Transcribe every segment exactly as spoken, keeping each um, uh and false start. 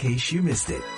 case you missed it.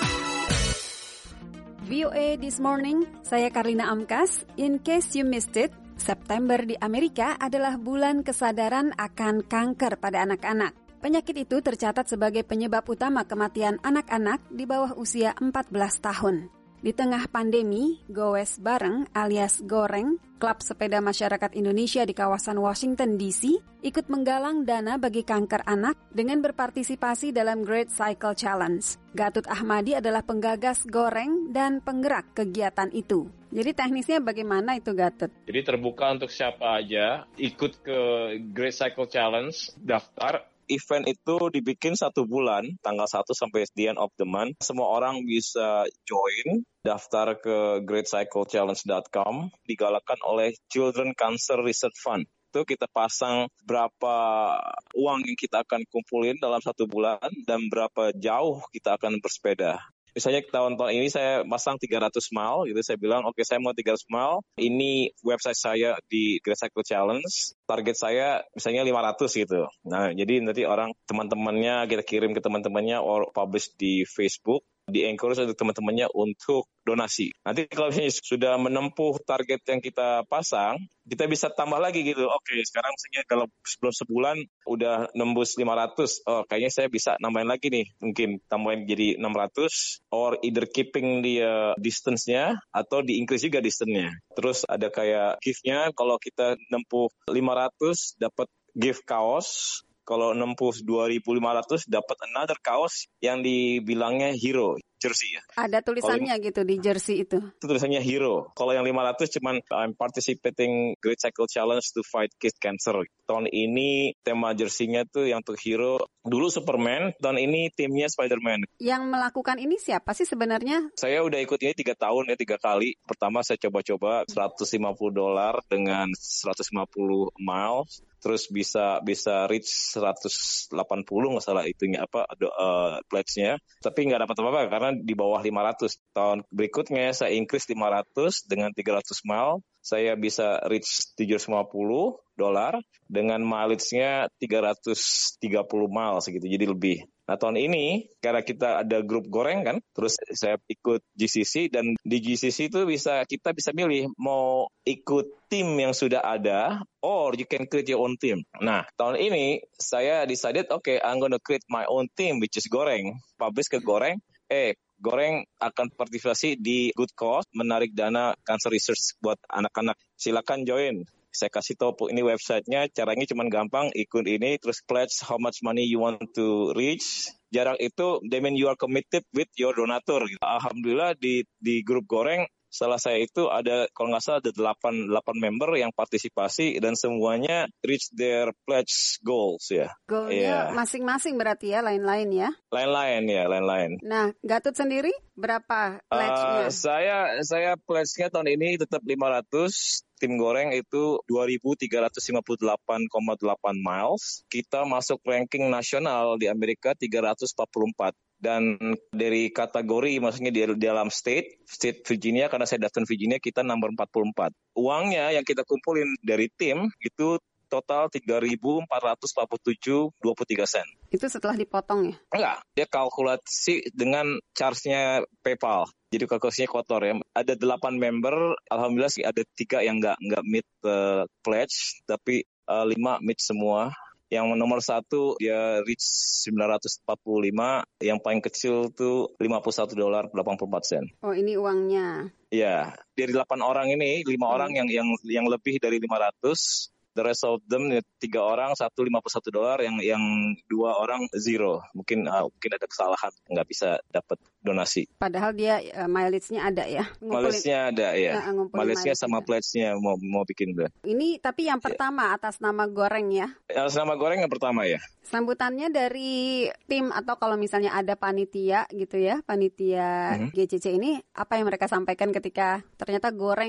V O A This Morning, saya Karlina Amkas. In case you missed it, September di Amerika adalah bulan kesadaran akan kanker pada anak-anak. Penyakit itu tercatat sebagai penyebab utama kematian anak-anak di bawah usia empat belas tahun. Di tengah pandemi, Goes Bareng alias Goreng, klub sepeda masyarakat Indonesia di kawasan Washington D C, ikut menggalang dana bagi kanker anak dengan berpartisipasi dalam Great Cycle Challenge. Gatut Ahmadi adalah penggagas Goreng dan penggerak kegiatan itu. Jadi teknisnya bagaimana itu, Gatut? Jadi terbuka untuk siapa aja, ikut ke Great Cycle Challenge, daftar. Event itu dibikin satu bulan, tanggal satu sampai the end of the month. Semua orang bisa join, daftar ke great cycle challenge dot com, digalakan oleh Children Cancer Research Fund. Itu kita pasang berapa uang yang kita akan kumpulin dalam satu bulan dan berapa jauh kita akan bersepeda. Misalnya tahun-tahun ini saya pasang tiga ratus mile, gitu. Saya bilang, oke okay, saya mau tiga ratus mile, ini website saya di Great Cycle Challenge, target saya misalnya lima ratus gitu. Nah, jadi nanti orang, teman-temannya kita kirim ke teman-temannya or publish di Facebook, di-encourage untuk teman-temannya untuk donasi. Nanti kalau misalnya sudah menempuh target yang kita pasang, kita bisa tambah lagi gitu. Oke, sekarang misalnya kalau sebelum sebulan udah nembus lima ratus, oh kayaknya saya bisa nambahin lagi nih. Mungkin tambahin jadi enam ratus, or either keeping the uh, distance-nya, atau di-increase juga distance-nya. Terus ada kayak gift-nya, kalau kita nempuh lima ratus, dapat gift kaos. Kalau nempuh dua ribu lima ratus dapat another kaos yang dibilangnya hero, jersey ya. Ada tulisannya kalo, gitu di jersey itu. Itu tulisannya hero. Kalau yang lima ratus cuman I'm participating Great Cycle Challenge to fight kid cancer. Tahun ini tema jersey-nya tuh yang untuk hero. Dulu Superman, tahun ini timnya Spider-Man. Yang melakukan ini siapa sih sebenarnya? Saya udah ikut ini tiga tahun ya, tiga kali. Pertama saya coba-coba seratus lima puluh dolar dengan seratus lima puluh miles. Terus bisa bisa reach seratus delapan puluh nggak salah itunya apa uh, pledge-nya, tapi nggak dapat apa-apa karena di bawah lima ratus. Tahun berikutnya saya increase lima ratus dengan tiga ratus mile, saya bisa reach tujuh ratus lima puluh dolar dengan mileage-nya tiga ratus tiga puluh mile segitu, jadi lebih. Nah tahun ini karena kita ada grup Goreng kan, terus saya ikut G C C, dan di G C C itu bisa kita bisa milih mau ikut tim yang sudah ada or you can create your own team. Nah tahun ini saya decided okay I'm gonna create my own team which is Goreng. Publish ke Goreng, eh Goreng akan partisipasi di good cause, menarik dana cancer research buat anak-anak. Silakan join. Saya kasih tahu ini websitenya, caranya cuma gampang, ikut ini, terus pledge how much money you want to reach. Jarak itu, they mean you are committed with your donatur. Alhamdulillah di di grup Goreng, setelah saya itu ada, kalau nggak salah ada delapan member yang partisipasi dan semuanya reach their pledge goals ya. Goalnya yeah. Masing-masing berarti ya, lain-lain ya? Lain-lain ya, lain-lain. Nah, Gatut sendiri berapa pledge-nya? Uh, saya saya pledge-nya tahun ini tetap lima ratus. Tim Goreng itu dua ribu tiga ratus lima puluh delapan koma delapan miles. Kita masuk ranking nasional di Amerika tiga ratus empat puluh empat. Dan dari kategori, maksudnya di dalam state, state Virginia, karena saya daftar Virginia, kita nomor empat puluh empat. Uangnya yang kita kumpulin dari tim, itu total tiga ribu empat ratus empat puluh tujuh koma dua puluh tiga sen. Itu setelah dipotong ya? Enggak, dia kalkulasi dengan charge-nya PayPal. Jadi kalkulasinya kotor ya. Ada delapan member, alhamdulillah sih ada tiga yang nggak nggak meet uh, pledge, tapi uh, lima meet semua. Yang nomor satu dia reach sembilan ratus empat puluh lima, yang paling kecil tuh lima puluh satu dolar delapan puluh empat sen. Oh ini uangnya? Iya, dari delapan orang ini, lima hmm. orang yang yang yang lebih dari lima ratus. The rest of them, tiga orang, satu lima puluh satu dolar, yang yang dua orang zero. Mungkin uh, mungkin ada kesalahan, nggak bisa dapat donasi. Padahal dia uh, mileage-nya ada ya? Mileage-nya ada ya. Uh, mileage-nya sama pledge-nya mau mau bikin deh. Ini tapi yang pertama atas nama Goreng ya? Atas nama Goreng yang pertama ya. Sambutannya dari tim atau kalau misalnya ada panitia gitu ya, panitia mm-hmm. G C C ini, apa yang mereka sampaikan ketika ternyata Goreng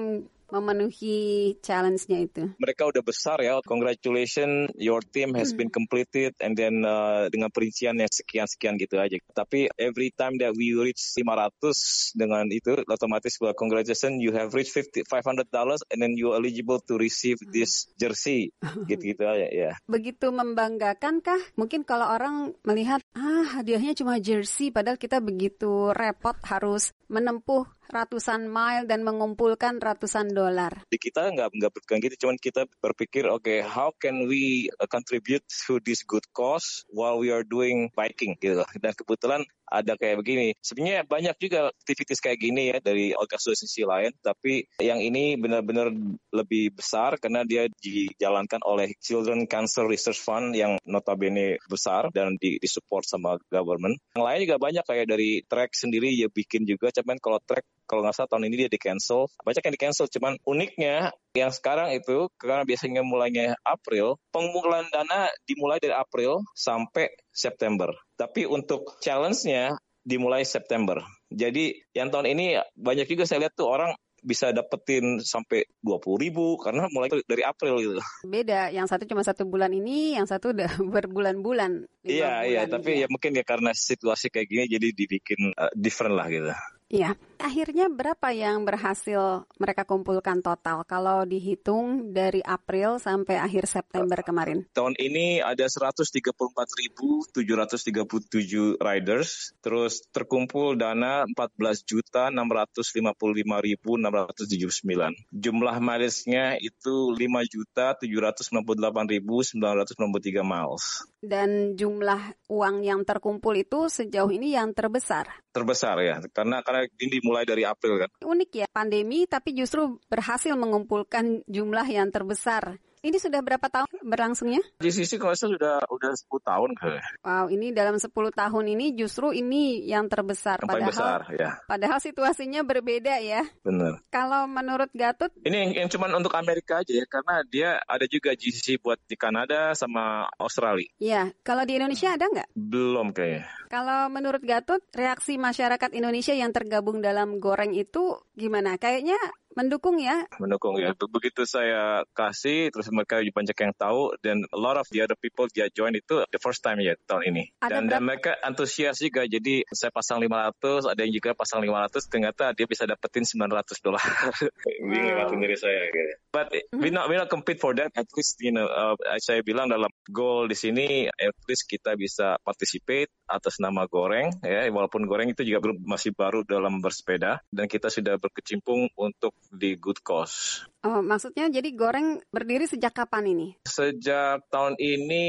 memenuhi challenge-nya itu? Mereka udah besar ya. Congratulations, your team has been completed, and then uh, dengan perincian yang sekian-sekian gitu aja. Tapi every time that we reach lima ratus dengan itu otomatis well, congratulations, you have reached five hundred dollars and then you are eligible to receive this jersey. Gitu-gitu aja ya. Begitu membanggakan kah? Mungkin kalau orang melihat ah hadiahnya cuma jersey padahal kita begitu repot harus menempuh ratusan mile dan mengumpulkan ratusan dolar. Di kita nggak nggak bukan gitu, cuman kita berpikir, oke, okay, how can we contribute to this good cause while we are doing biking gitu. Dan kebetulan ada kayak begini. Sebenarnya banyak juga aktivitas kayak gini ya dari organisasi lain, tapi yang ini benar-benar lebih besar karena dia dijalankan oleh Children Cancer Research Fund yang notabene besar dan di, disupport sama government. Yang lain juga banyak kayak dari Trek sendiri ya bikin juga, cuman kalau Trek kalau nggak salah tahun ini dia di-cancel. Banyak yang di-cancel, cuman uniknya yang sekarang itu, karena biasanya mulainya April, pengumpulan dana dimulai dari April sampai September. Tapi untuk challenge-nya dimulai September. Jadi yang tahun ini banyak juga saya lihat tuh orang bisa dapetin sampai dua puluh ribu karena mulai dari April gitu. Beda, yang satu cuma satu bulan ini, yang satu udah berbulan-bulan. Iya, iya, tapi ya. ya mungkin ya karena situasi kayak gini jadi dibikin uh, different lah gitu. Iya, akhirnya berapa yang berhasil mereka kumpulkan total kalau dihitung dari April sampai akhir September kemarin? Tahun ini ada seratus tiga puluh empat ribu tujuh ratus tiga puluh tujuh riders, terus terkumpul dana empat belas juta enam ratus lima puluh lima ribu enam ratus tujuh puluh sembilan. Jumlah miles-nya itu lima juta tujuh ratus enam puluh delapan ribu sembilan ratus enam puluh tiga miles. Dan jumlah uang yang terkumpul itu sejauh ini yang terbesar? Terbesar ya, karena karena ini dimulai dari April kan. Unik ya, pandemi tapi justru berhasil mengumpulkan jumlah yang terbesar. Ini sudah berapa tahun berlangsungnya? G C C kalau saya sudah udah sepuluh tahun kayaknya. Wow, ini dalam sepuluh tahun ini justru ini yang terbesar. Yang paling besar, ya. Padahal situasinya berbeda ya. Benar. Kalau menurut Gatot? Ini yang, yang cuma untuk Amerika aja ya, karena dia ada juga G C C buat di Kanada sama Australia. Iya, kalau di Indonesia ada nggak? Belum kayaknya. Kalau menurut Gatot, reaksi masyarakat Indonesia yang tergabung dalam Goreng itu gimana? Kayaknya mendukung ya? Mendukung ya. Begitu saya kasih, terus mereka banyak yang tahu, dan a lot of the other people dia join itu the first time ya tahun ini. Dan, dan mereka antusias juga, jadi saya pasang lima ratus, ada yang juga pasang lima ratus, ternyata dia bisa dapetin sembilan ratus dolar. Bingung wow. Sendiri saya. Gitu. But mm-hmm. we not we not compete for that. At least you know, uh, saya bilang dalam goal di sini, at least kita bisa participate atas nama Goreng, ya. Walaupun Goreng itu juga belum masih baru dalam bersepeda, dan kita sudah berkecimpung untuk di good cause. Oh, maksudnya jadi Goreng berdiri sejak kapan ini? Sejak tahun ini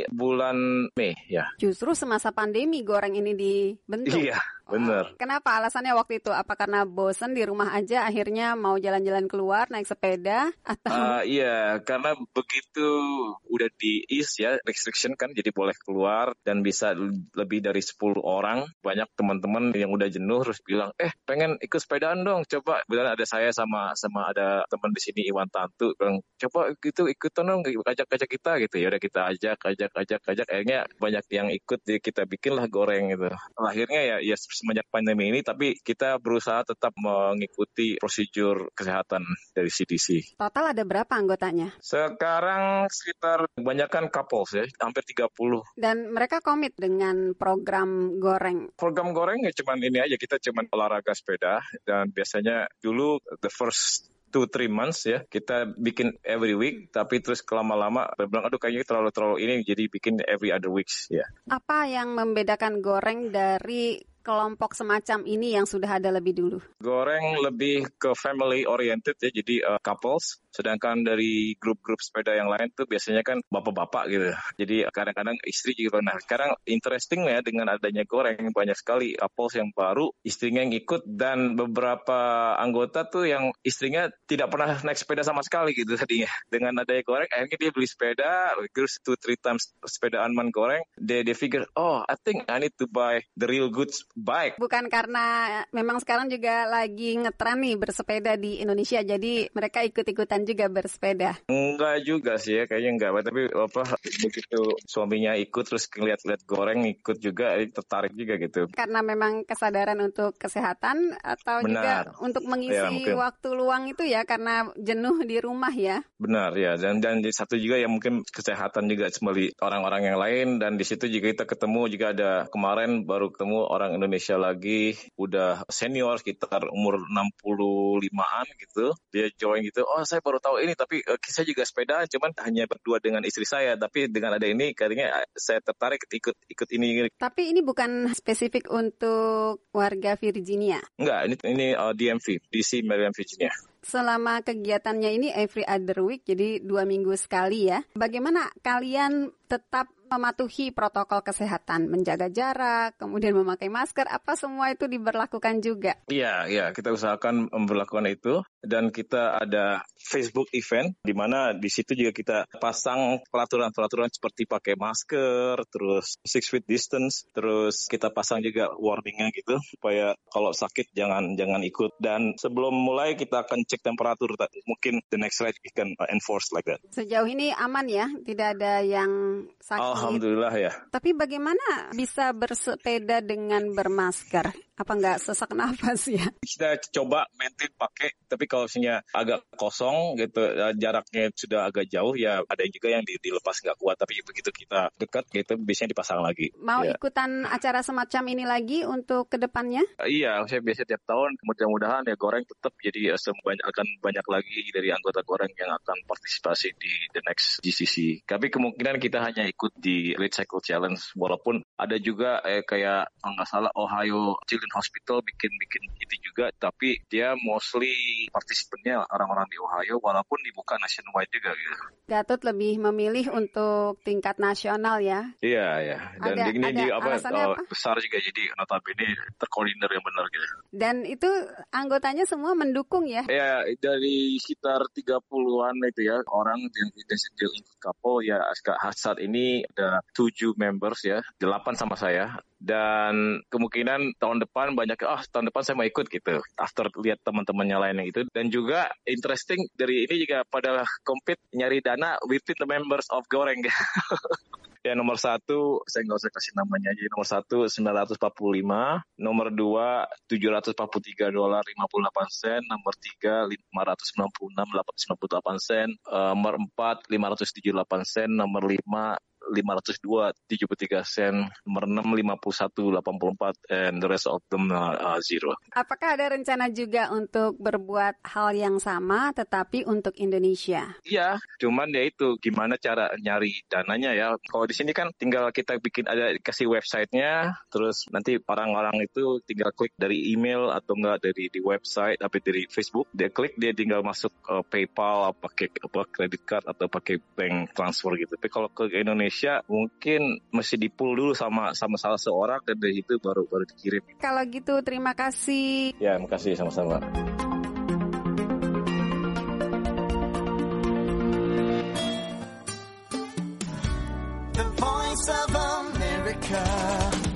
bulan Mei, ya. Justru semasa pandemi Goreng ini dibentuk. Iya, benar. Oh, kenapa alasannya waktu itu? Apa karena bosan di rumah aja akhirnya mau jalan-jalan keluar naik sepeda atau? Uh, iya, karena begitu udah di ease ya, restriction kan, jadi boleh keluar dan bisa lebih dari sepuluh orang. Banyak teman-teman yang udah jenuh terus bilang, eh pengen ikut sepedaan dong, coba. Kemudian ada saya sama sama ada teman di sini Iwan Tantu bilang, coba gitu ikutan dong, ajak-ajak kita gitu. Ya udah kita ajak, ajak, ajak, ajak. Akhirnya banyak yang ikut, jadi kita bikinlah Goreng gitu. Akhirnya ya, ya semenjak pandemi ini, tapi kita berusaha tetap mengikuti prosedur kesehatan dari C D C. Total ada berapa anggotanya? Sekarang sekitar kebanyakan couples ya, hampir tiga puluh. Dan mereka komit dengan program Goreng? Program Goreng ya cuman ini aja, kita cuman olahraga sepeda, dan biasanya dulu the first two three months ya kita bikin every week, tapi terus kelama-lama bilang aduh kayaknya terlalu terlalu ini, jadi bikin every other weeks ya. Apa yang membedakan Goreng dari kelompok semacam ini yang sudah ada lebih dulu? Goreng lebih ke family oriented ya, jadi uh, couples. Sedangkan dari grup-grup sepeda yang lain tuh biasanya kan bapak-bapak gitu. Jadi kadang-kadang istri juga. Nah sekarang interesting ya dengan adanya Goreng, banyak sekali couples yang baru, istrinya yang ikut, dan beberapa anggota tuh yang istrinya tidak pernah naik sepeda sama sekali gitu tadinya. Dengan adanya Goreng, akhirnya dia beli sepeda, terus two three times sepeda Unman Goreng, they, they figure, oh I think I need to buy the real goods baik. Bukan karena memang sekarang juga lagi ngetren nih bersepeda di Indonesia, jadi mereka ikut-ikutan juga bersepeda. Enggak juga sih ya, kayaknya enggak. Tapi apa begitu suaminya ikut terus ngeliat-liat Goreng ikut juga, tertarik juga gitu. Karena memang kesadaran untuk kesehatan atau Benar. juga untuk mengisi ya, waktu luang itu ya karena jenuh di rumah ya. Benar ya, dan dan satu juga yang mungkin kesehatan juga seperti orang-orang yang lain, dan di situ juga kita ketemu juga ada kemarin baru ketemu orang Indonesia lagi udah senior sekitar umur enam puluh limaan gitu. Dia join gitu. Oh, saya baru tahu ini tapi uh, saya juga sepeda cuman hanya berdua dengan istri saya, tapi dengan ada ini kayaknya saya tertarik ikut ikut ini. Tapi ini bukan spesifik untuk warga Virginia. Enggak, ini ini uh, D M V, D C Maryland Virginia. Selama kegiatannya ini every other week, jadi dua minggu sekali ya. Bagaimana kalian tetap mematuhi protokol kesehatan, menjaga jarak, kemudian memakai masker, apa semua itu diberlakukan juga? Iya, iya, kita usahakan memperlakukan itu, dan kita ada Facebook event di mana di situ juga kita pasang peraturan-peraturan seperti pakai masker, terus six feet distance, terus kita pasang juga warningnya gitu supaya kalau sakit jangan jangan ikut. Dan sebelum mulai kita akan cek temperatur, mungkin the next ride we can enforce like that. Sejauh ini aman ya, tidak ada yang sakit. Alhamdulillah ya. Tapi bagaimana bisa bersepeda dengan bermasker? Apa nggak sesak nafas ya? Kita coba maintain pakai, tapi kalau misalnya agak kosong gitu, jaraknya sudah agak jauh, ya ada juga yang dilepas nggak kuat, tapi begitu kita dekat gitu biasanya dipasang lagi. Mau ya. Ikutan acara semacam ini lagi untuk kedepannya? Iya, saya biasa tiap tahun, mudah-mudahan ya Goreng tetap jadi sebanyak, akan banyak lagi dari anggota Goreng yang akan partisipasi di the next G C C. Tapi kemungkinan kita hanya ikut di Great Cycle Challenge, walaupun ada juga eh, kayak kalau nggak salah Ohio Children's Hospital bikin-bikin itu juga, tapi dia mostly partisipannya orang-orang di Ohio, walaupun dibuka nationwide juga gitu. Gatot lebih memilih untuk tingkat nasional ya? Iya, ya. Dan ada, ini ada di, apa, uh, apa? besar juga, jadi notabene terkoordinir yang benar gitu. Dan itu anggotanya semua mendukung ya? Ya, dari sekitar tiga puluhan itu ya, orang yang yang ikut couple ya, saat ini ada tujuh members ya, delapan sama saya. Dan kemungkinan tahun depan banyak, ah oh, tahun depan saya mau ikut gitu, after lihat teman-temannya lain yang itu. Dan juga interesting dari ini juga pada compete nyari dana within the members of Goreng. Ya, nomor satu, saya nggak usah kasih namanya aja. Nomor satu, sembilan ratus empat puluh lima. Nomor dua, tujuh ratus empat puluh tiga dolar lima puluh delapan sen. Nomor tiga, lima ratus sembilan puluh enam dolar delapan ratus sembilan puluh delapan sen. Uh, nomor empat, lima ratus tujuh puluh delapan sen. Nomor lima, lima ratus dua, tujuh puluh tiga sen. Nomor enam, lima puluh satu, delapan puluh empat. And the rest of them uh, zero. Apakah ada rencana juga untuk berbuat hal yang sama tetapi untuk Indonesia? Iya, cuman ya itu gimana cara nyari dananya ya. Kalau di sini kan tinggal kita bikin, ada kasih websitenya, terus nanti orang-orang itu tinggal klik dari email atau enggak dari di website, tapi dari Facebook, dia klik, dia tinggal masuk uh, PayPal, pakai apa credit card atau pakai bank transfer gitu. Tapi kalau ke Indonesia mungkin mesti di-pull dulu sama sama salah seorang, dan dari itu baru baru dikirim. Kalau gitu terima kasih. Ya, makasih sama-sama. The Voice of America.